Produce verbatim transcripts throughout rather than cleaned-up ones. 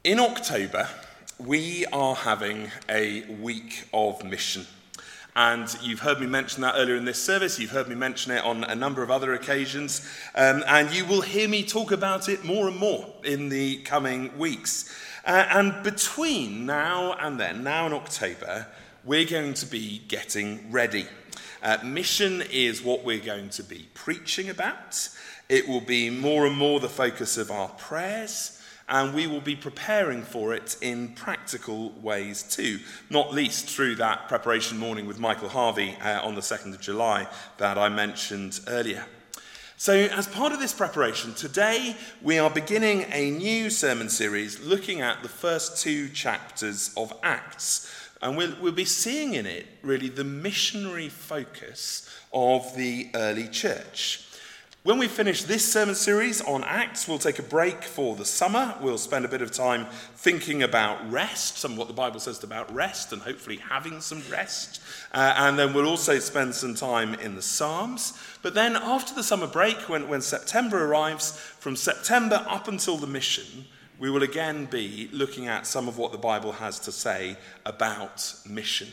In October, we are having a week of mission. And you've heard me mention that earlier in this service. You've heard me mention it on a number of other occasions. Um, and you will hear me talk about it more and more in the coming weeks. Uh, and between now and then, now in October, we're going to be getting ready. Uh, mission is what we're going to be preaching about. It will be more and more the focus of our prayers. And we will be preparing for it in practical ways too, not least through that preparation morning with Michael Harvey uh, on the second of July that I mentioned earlier. So as part of this preparation, today we are beginning a new sermon series looking at the first two chapters of Acts. And we'll, we'll be seeing in it really the missionary focus of the early church. When we finish this sermon series on Acts, we'll take a break for the summer. We'll spend a bit of time thinking about rest, some of what the Bible says about rest, and hopefully having some rest. Uh, and then we'll also spend some time in the Psalms. But then after the summer break, when, when September arrives, from September up until the mission, we will again be looking at some of what the Bible has to say about mission.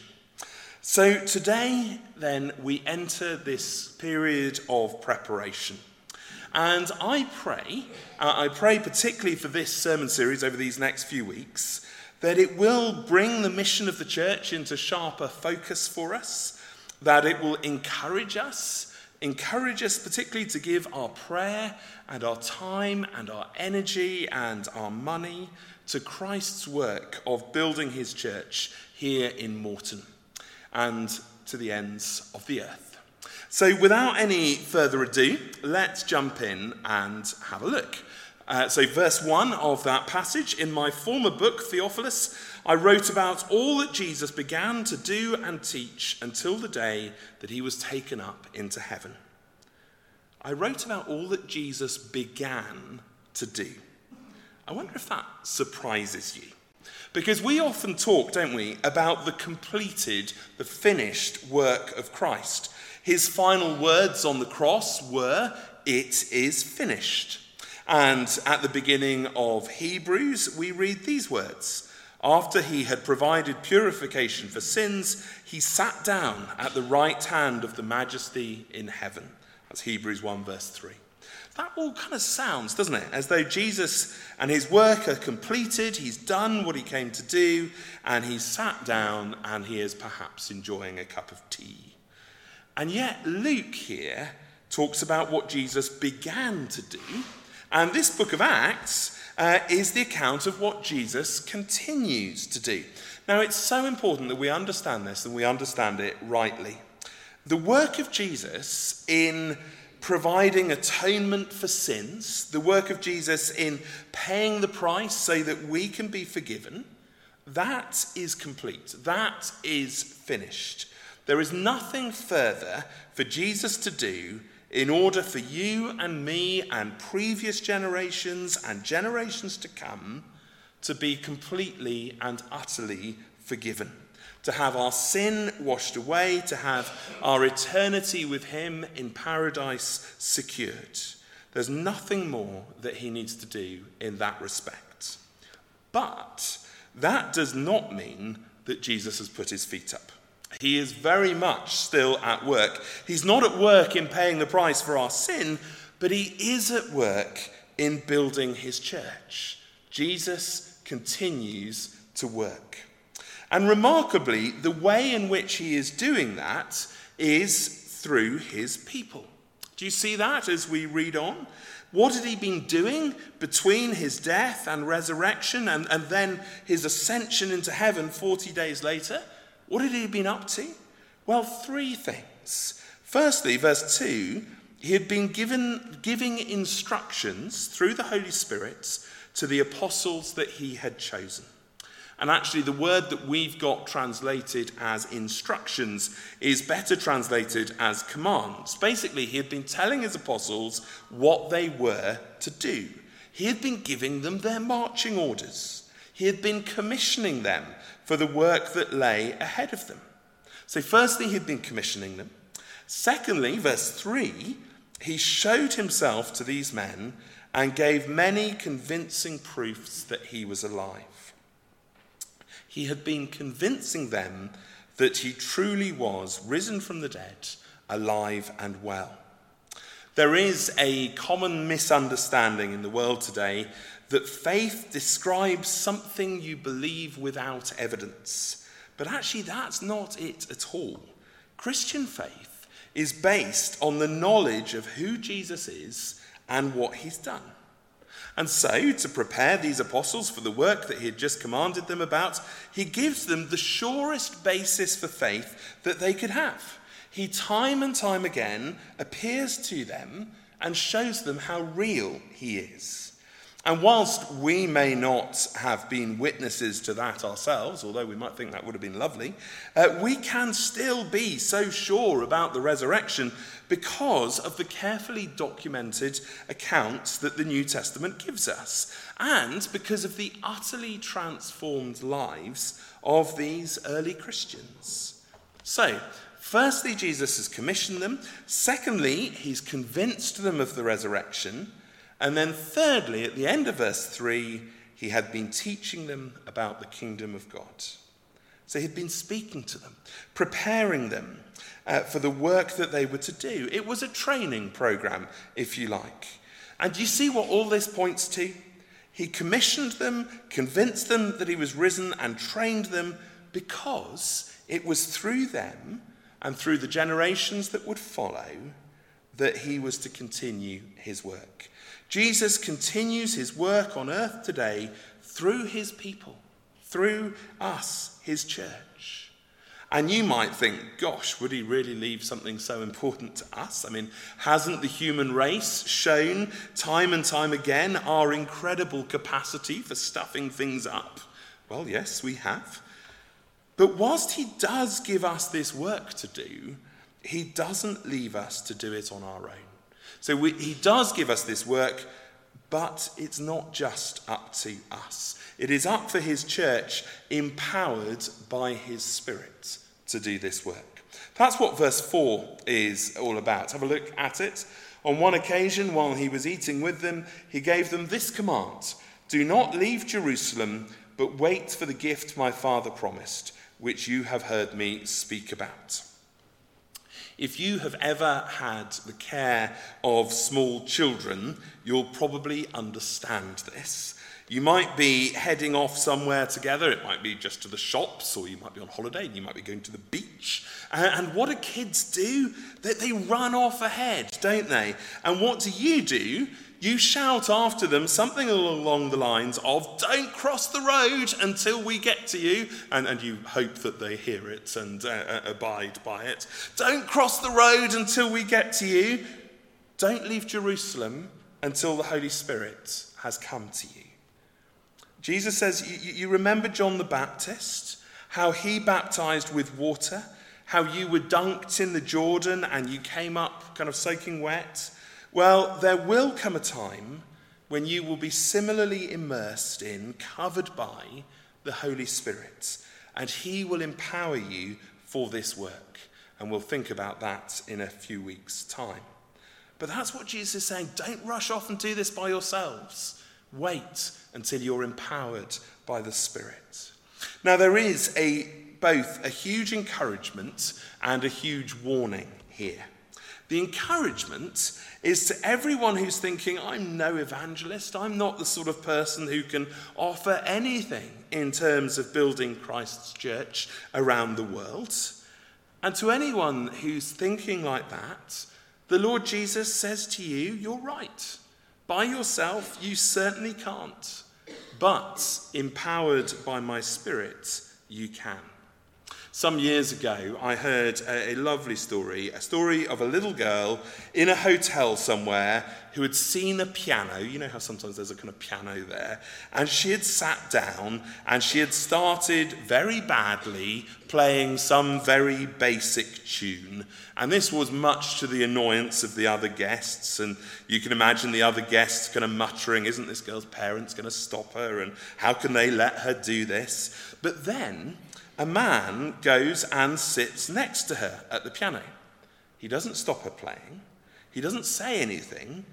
So today, then, we enter this period of preparation. And I pray, uh, I pray particularly for this sermon series over these next few weeks, that it will bring the mission of the church into sharper focus for us, that it will encourage us, encourage us particularly to give our prayer and our time and our energy and our money to Christ's work of building his church here in Moreton and to the ends of the earth. So without any further ado, let's jump in and have a look. Uh, so verse one of that passage, in my former book, Theophilus, I wrote about all that Jesus began to do and teach until the day that he was taken up into heaven. I wrote about all that Jesus began to do. I wonder if that surprises you. Because we often talk, don't we, about the completed, the finished work of Christ. His final words on the cross were, "It is finished." And at the beginning of Hebrews, we read these words. After he had provided purification for sins, he sat down at the right hand of the Majesty in heaven. That's Hebrews one verse three. That all kind of sounds, doesn't it, as though Jesus and his work are completed, he's done what he came to do, and he's sat down and he is perhaps enjoying a cup of tea. And yet Luke here talks about what Jesus began to do, and this book of Acts uh, is the account of what Jesus continues to do. Now, it's so important that we understand this and we understand it rightly. The work of Jesus in providing atonement for sins, the work of Jesus in paying the price so that we can be forgiven, that is complete. That is finished. There is nothing further for Jesus to do in order for you and me and previous generations and generations to come to be completely and utterly forgiven. To have our sin washed away, to have our eternity with him in paradise secured. There's nothing more that he needs to do in that respect. But that does not mean that Jesus has put his feet up. He is very much still at work. He's not at work in paying the price for our sin, but he is at work in building his church. Jesus continues to work. And remarkably, the way in which he is doing that is through his people. Do you see that as we read on? What had he been doing between his death and resurrection and, and then his ascension into heaven forty days later? What had he been up to? Well, three things. Firstly, verse two, he had been given giving instructions through the Holy Spirit to the apostles that he had chosen. And actually, the word that we've got translated as instructions is better translated as commands. Basically, he had been telling his apostles what they were to do. He had been giving them their marching orders. He had been commissioning them for the work that lay ahead of them. So firstly, he had been commissioning them. Secondly, verse three, he showed himself to these men and gave many convincing proofs that he was alive. He had been convincing them that he truly was risen from the dead, alive and well. There is a common misunderstanding in the world today that faith describes something you believe without evidence. But actually, that's not it at all. Christian faith is based on the knowledge of who Jesus is and what he's done. And so, to prepare these apostles for the work that he had just commanded them about, he gives them the surest basis for faith that they could have. He time and time again appears to them and shows them how real he is. And whilst we may not have been witnesses to that ourselves, although we might think that would have been lovely, uh, we can still be so sure about the resurrection because of the carefully documented accounts that the New Testament gives us, and because of the utterly transformed lives of these early Christians. So, firstly, Jesus has commissioned them. Secondly, he's convinced them of the resurrection. And then thirdly, at the end of verse three, he had been teaching them about the kingdom of God. So he'd been speaking to them, preparing them uh, for the work that they were to do. It was a training program, if you like. And you see what all this points to? He commissioned them, convinced them that he was risen, and trained them because it was through them and through the generations that would follow that he was to continue his work. Jesus continues his work on earth today through his people, through us, his church. And you might think, gosh, would he really leave something so important to us? I mean, hasn't the human race shown time and time again our incredible capacity for stuffing things up? Well, yes, we have. But whilst he does give us this work to do, he doesn't leave us to do it on our own. So we, he does give us this work, but it's not just up to us. It is up for his church, empowered by his Spirit, to do this work. That's what verse four is all about. Have a look at it. On one occasion, while he was eating with them, he gave them this command: "Do not leave Jerusalem, but wait for the gift my Father promised, which you have heard me speak about." If you have ever had the care of small children, you'll probably understand this. You might be heading off somewhere together. It might be just to the shops, or you might be on holiday, and you might be going to the beach. And what do kids do? They run off ahead, don't they? And what do you do? You shout after them something along the lines of, "Don't cross the road until we get to you." And, and you hope that they hear it and uh, abide by it. "Don't cross the road until we get to you. Don't leave Jerusalem until the Holy Spirit has come to you." Jesus says, you, you remember John the Baptist, how he baptized with water, how you were dunked in the Jordan and you came up kind of soaking wet? Well, there will come a time when you will be similarly immersed in, covered by the Holy Spirit, and he will empower you for this work. And we'll think about that in a few weeks' time. But that's what Jesus is saying. Don't rush off and do this by yourselves. Wait until you're empowered by the Spirit. Now, there is a both a huge encouragement and a huge warning here. The encouragement is to everyone who's thinking, "I'm no evangelist, I'm not the sort of person who can offer anything in terms of building Christ's church around the world." And to anyone who's thinking like that, the Lord Jesus says to you, you're right. By yourself, you certainly can't. But empowered by my Spirit, you can. Some years ago, I heard a, a lovely story, a story of a little girl in a hotel somewhere who had seen a piano. You know how sometimes there's a kind of piano there. And she had sat down and she had started very badly playing some very basic tune. And this was much to the annoyance of the other guests. And you can imagine the other guests kind of muttering, "Isn't this girl's parents going to stop her? And how can they let her do this?" But then a man goes and sits next to her at the piano. He doesn't stop her playing. He doesn't say anything.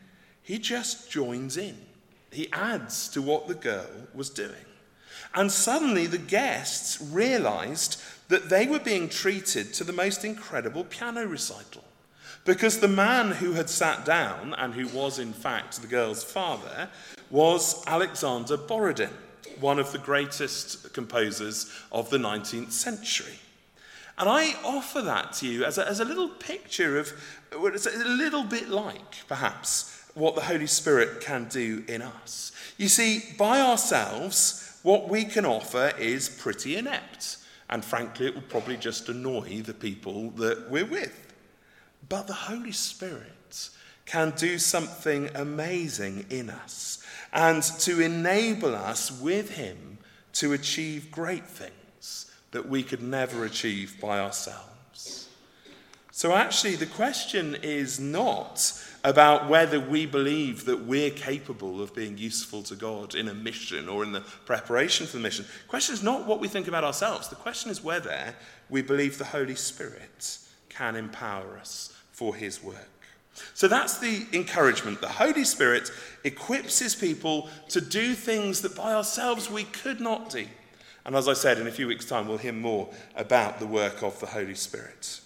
he just joins in. He adds to what the girl was doing. And suddenly the guests realized that they were being treated to the most incredible piano recital. Because the man who had sat down, and who was in fact the girl's father, was Alexander Borodin, one of the greatest composers of the nineteenth century. And I offer that to you as a, as a little picture of what it's a little bit like, perhaps, what the Holy Spirit can do in us. You see, by ourselves, what we can offer is pretty inept. And frankly, it will probably just annoy the people that we're with. But the Holy Spirit can do something amazing in us and to enable us with him to achieve great things that we could never achieve by ourselves. So actually, the question is not about whether we believe that we're capable of being useful to God in a mission or in the preparation for the mission. The question is not what we think about ourselves. The question is whether we believe the Holy Spirit can empower us for his work. So that's the encouragement. The Holy Spirit equips his people to do things that by ourselves we could not do. And as I said, in a few weeks' time, we'll hear more about the work of the Holy Spirit.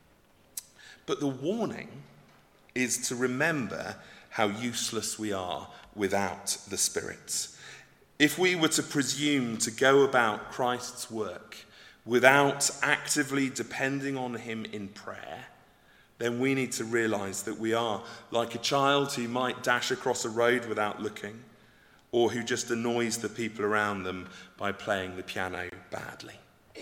But the warning is to remember how useless we are without the Spirit. If we were to presume to go about Christ's work without actively depending on him in prayer, then we need to realize that we are like a child who might dash across a road without looking, or who just annoys the people around them by playing the piano badly.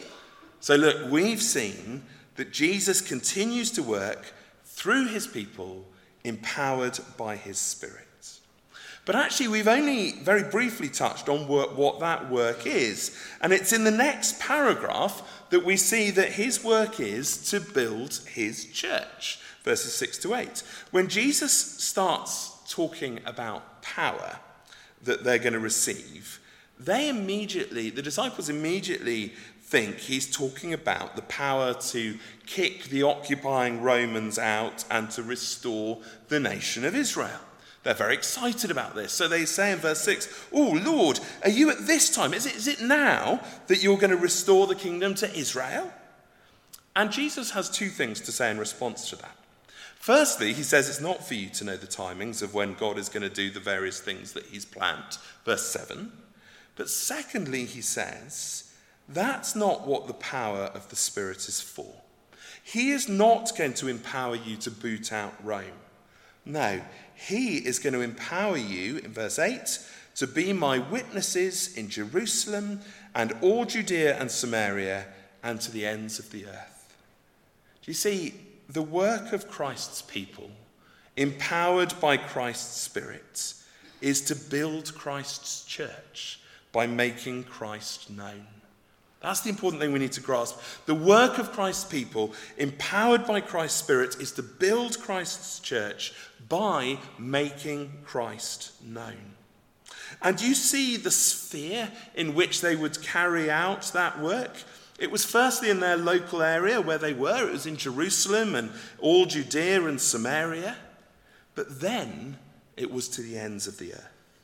So look, we've seen that Jesus continues to work through his people, empowered by his Spirit. But actually, we've only very briefly touched on what, what that work is. And it's in the next paragraph that we see that his work is to build his church, verses six to eight. When Jesus starts talking about power that they're going to receive, they immediately, the disciples immediately think he's talking about the power to kick the occupying Romans out and to restore the nation of Israel. They're very excited about this. So they say in verse six, "Oh, Lord, are you at this time? Is it, is it now that you're going to restore the kingdom to Israel?" And Jesus has two things to say in response to that. Firstly, he says it's not for you to know the timings of when God is going to do the various things that he's planned, verse seven. But secondly, he says, that's not what the power of the Spirit is for. He is not going to empower you to boot out Rome. No, he is going to empower you, in verse eight, to be my witnesses in Jerusalem and all Judea and Samaria and to the ends of the earth. Do you see, the work of Christ's people, empowered by Christ's Spirit, is to build Christ's church by making Christ known. That's the important thing we need to grasp. The work of Christ's people, empowered by Christ's Spirit, is to build Christ's church by making Christ known. And you see the sphere in which they would carry out that work. It was firstly in their local area where they were. It was in Jerusalem and all Judea and Samaria. But then it was to the ends of the earth.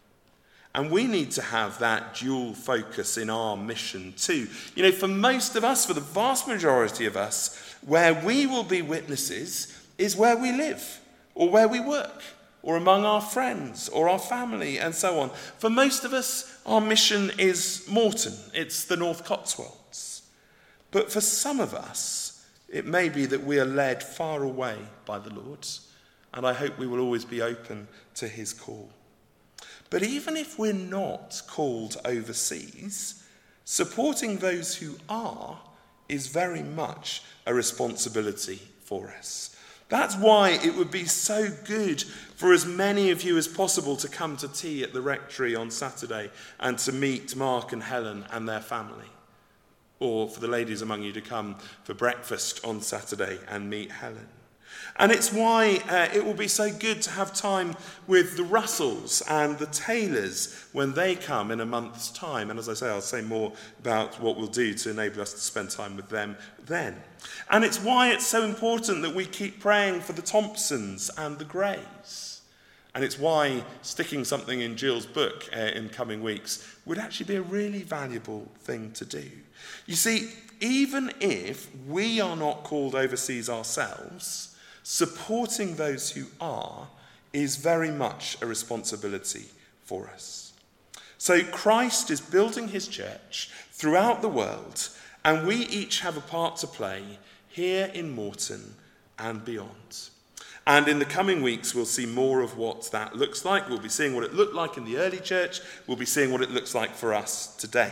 And we need to have that dual focus in our mission too. You know, for most of us, for the vast majority of us, where we will be witnesses is where we live, or where we work, or among our friends, or our family, and so on. For most of us, our mission is Morton. It's the North Cotswolds. But for some of us, it may be that we are led far away by the Lord, and I hope we will always be open to his call. But even if we're not called overseas, supporting those who are is very much a responsibility for us. That's why it would be so good for as many of you as possible to come to tea at the rectory on Saturday and to meet Mark and Helen and their family. Or for the ladies among you to come for breakfast on Saturday and meet Helen. And it's why uh, it will be so good to have time with the Russells and the Taylors when they come in a month's time. And as I say, I'll say more about what we'll do to enable us to spend time with them then. And it's why it's so important that we keep praying for the Thompsons and the Greys. And it's why sticking something in Jill's book uh, in coming weeks would actually be a really valuable thing to do. You see, even if we are not called overseas ourselves, supporting those who are is very much a responsibility for us. So Christ is building his church throughout the world, and we each have a part to play here in Moreton and beyond. And in the coming weeks, we'll see more of what that looks like. We'll be seeing what it looked like in the early church. We'll be seeing what it looks like for us today.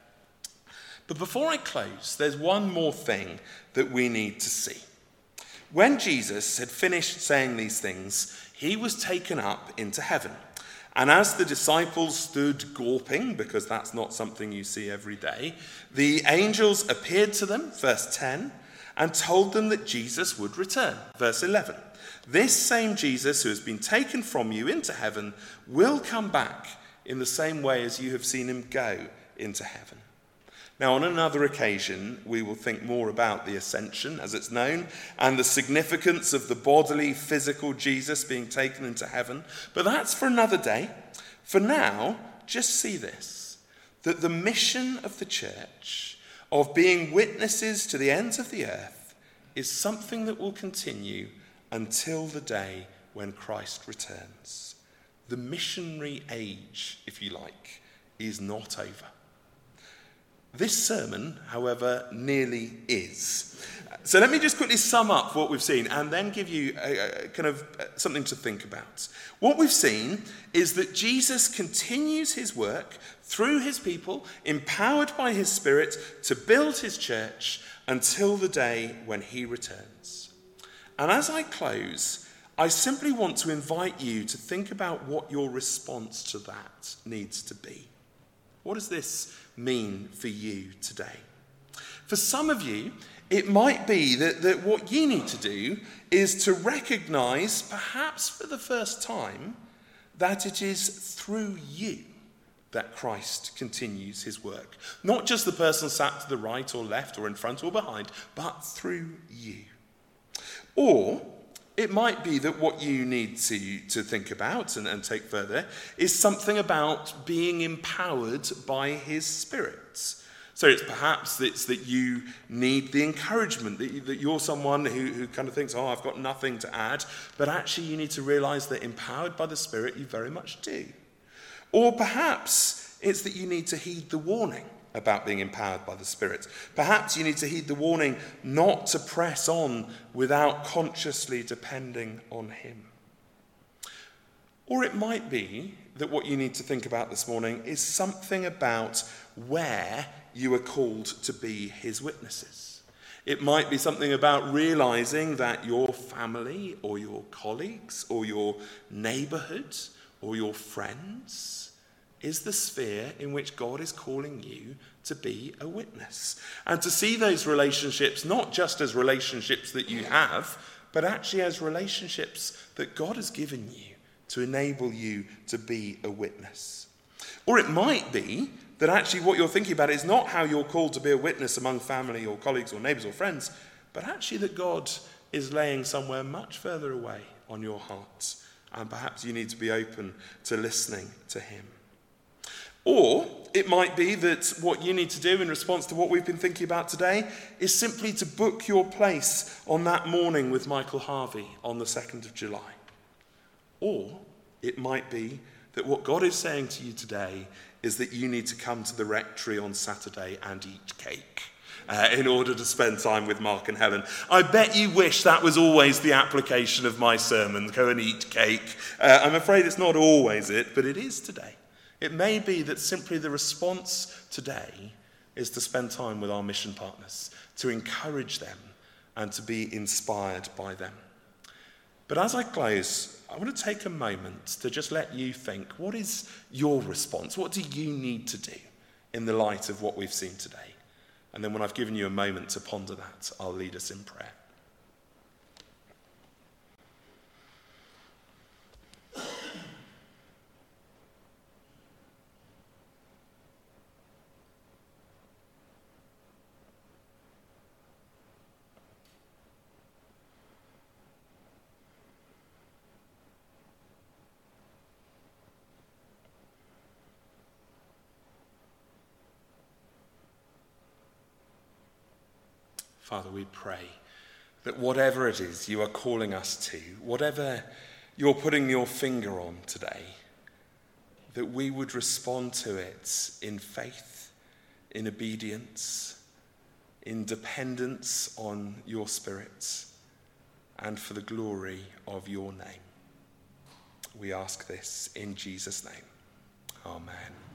But before I close, there's one more thing that we need to see. When Jesus had finished saying these things, he was taken up into heaven. And as the disciples stood gawping, because that's not something you see every day, the angels appeared to them, verse ten, and told them that Jesus would return, verse eleven. This same Jesus who has been taken from you into heaven will come back in the same way as you have seen him go into heaven. Now, on another occasion, we will think more about the ascension, as it's known, and the significance of the bodily, physical Jesus being taken into heaven. But that's for another day. For now, just see this, that the mission of the church, of being witnesses to the ends of the earth, is something that will continue until the day when Christ returns. The missionary age, if you like, is not over. This sermon, however, nearly is. So let me just quickly sum up what we've seen and then give you a, a kind of something to think about. What we've seen is that Jesus continues his work through his people, empowered by his Spirit, to build his church until the day when he returns. And as I close, I simply want to invite you to think about what your response to that needs to be. What does this mean for you today? For some of you, it might be that, that what you need to do is to recognize, perhaps for the first time, that it is through you that Christ continues his work. Not just the person sat to the right or left or in front or behind, but through you. Or it might be that what you need to, to think about and, and take further is something about being empowered by his Spirit. So it's perhaps it's that you need the encouragement, that, you, that you're someone who, who kind of thinks, oh, I've got nothing to add. But actually you need to realize that empowered by the Spirit, you very much do. Or perhaps it's that you need to heed the warning about being empowered by the Spirit. Perhaps you need to heed the warning not to press on without consciously depending on him. Or it might be that what you need to think about this morning is something about where you are called to be his witnesses. It might be something about realizing that your family or your colleagues or your neighborhood or your friends is the sphere in which God is calling you to be a witness. And to see those relationships not just as relationships that you have, but actually as relationships that God has given you to enable you to be a witness. Or it might be that actually what you're thinking about is not how you're called to be a witness among family or colleagues or neighbours or friends, but actually that God is laying somewhere much further away on your heart. And perhaps you need to be open to listening to him. Or it might be that what you need to do in response to what we've been thinking about today is simply to book your place on that morning with Michael Harvey on the second of July. Or it might be that what God is saying to you today is that you need to come to the rectory on Saturday and eat cake uh, in order to spend time with Mark and Helen. I bet you wish that was always the application of my sermon, go and eat cake. Uh, I'm afraid it's not always it, but it is today. It may be that simply the response today is to spend time with our mission partners, to encourage them and to be inspired by them. But as I close, I want to take a moment to just let you think, what is your response? What do you need to do in the light of what we've seen today? And then when I've given you a moment to ponder that, I'll lead us in prayer. Father, we pray that whatever it is you are calling us to, whatever you're putting your finger on today, that we would respond to it in faith, in obedience, in dependence on your Spirit, and for the glory of your name. We ask this in Jesus' name. Amen.